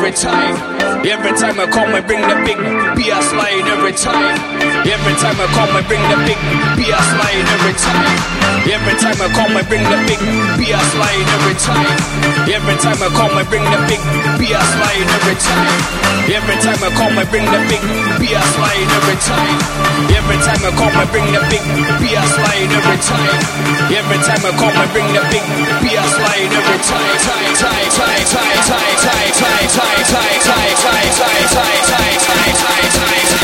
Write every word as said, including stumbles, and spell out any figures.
every time. Every time I come, I bring the big beer slide every time. Every time I come, I bring the big beer slide every time. Every time I come, I bring the big beer slide every time. Every time I come, I bring the big beer slide every time. Every time I come, I bring the big beer slide every time. Every time I come, I bring the big beer slide every time. Every time I come, I bring the big beer slide every time. Tie, tie, tie, tie, tie, tie, tie, tie, tie, tie, tie, tie, tie, tie, tie, tie, tie, tie.